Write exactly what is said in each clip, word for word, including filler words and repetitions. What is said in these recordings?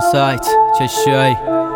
اینسایت چشایی.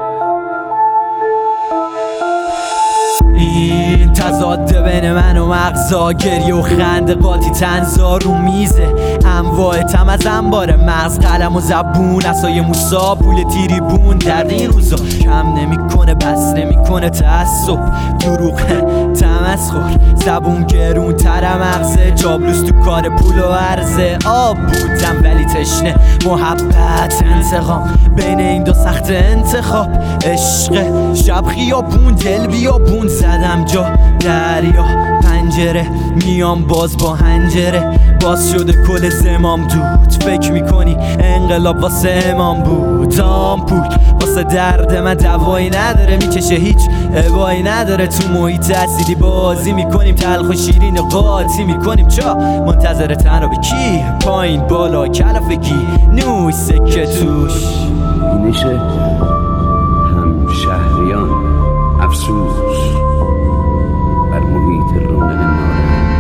این تضاد بین من و مغزا، گریه و خنده قاطی تنزا رو میزه. انواع تم از انبار مغز، قلم و زبون، عصای موسا، پول تیریبون. درد این روزا کم نمیکنه، بس نمیکنه تعصب، دروغ تمسخر، زبون گرون تر مغزه، جابلوس تو کار پول و عرضه. آب بودم ولی تشنه محبت انتقام، بین این دو سخت انتخاب. عشق شب خیابون، دل بیابون، زدم جا دریا پنجره، میام باز با هنجره. باز شده کل زمام دود، فکر میکنی انقلاب واسه امام بود. آمپول واسه درد من دوایی نداره، میکشه هیچ ابایی نداره. تو محیط اصیلی بازی میکنیم، تلخ و شیرین قاطی میکنیم. چا منتظر تن رو به کی؟ پایین بالا کلافگی، نوش سکه توش. بینش هم شهریان افسوس بر محیط رونق نارنج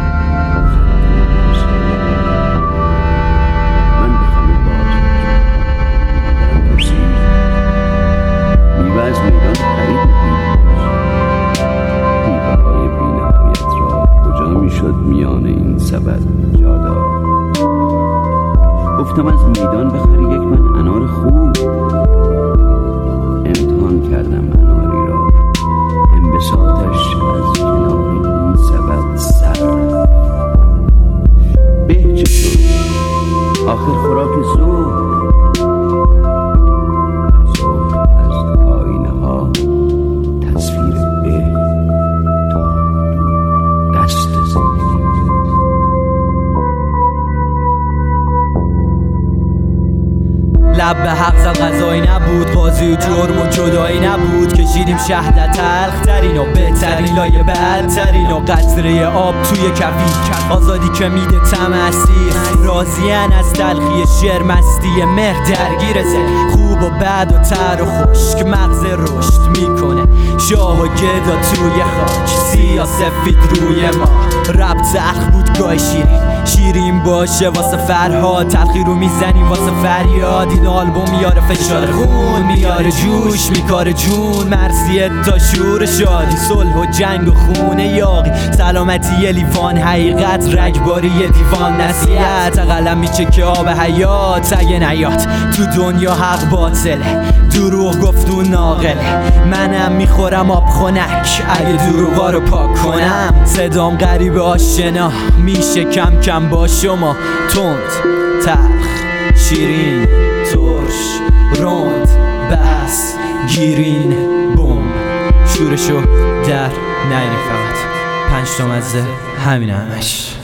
ها. من بخوام باز مادرم پرسید میوه از میدان خرید میکنی؟ میوه های بینهایت را کجا میشد میان این سبد جادا؟ گفتم از میدان بخری یک من انار خوب. امتحان کردم اناری را، انبساطش از کنار این سبد سر رفت. به چه شد؟ آخر خوراک ظهر ظهر از آینه ها تصویر به تا دست زندگی. لب به حق زد غذایی نبود، قاضی و جرم و جدایی نبود. کشیدیم شهد تلخ ترین و بهترین لایه بدترین و قطره آب توی کفی. آزادی که میده طعم اسیر، راضین از تلخی شعر، مستی مهر درگیرته. خوب و بد و تر و خشک، مغز رشد میکنه. شاه و گدا توی خاک، سیاه سفید روی ما. رب تلخ بود گای شیرین، شیرین باشه واسه فرهاد. تلخی رو میزنیم واسه فریاد. این آلبوم میاره فشار خون، میاره جوش، میکاره جون. مرزیه تا شور شادی، صلح و جنگ و خونه یاقی. سلامتی لیوان حقیقت، رگباری دیوان نصیحت. قلم میچکه آب حیات، اگه نیاد تو دنیا حق باطله. دروغ گفتون ناقله، منم میخورم آب خنک اگه دروغا رو پاک کنم. صدام غریب آشنا میشه کم کم با شما. تند، تلخ، شیرین، ترش، روند، بس، گیرین، بوم. شورشو در نینی فقط پنج تا مزه، همین همش.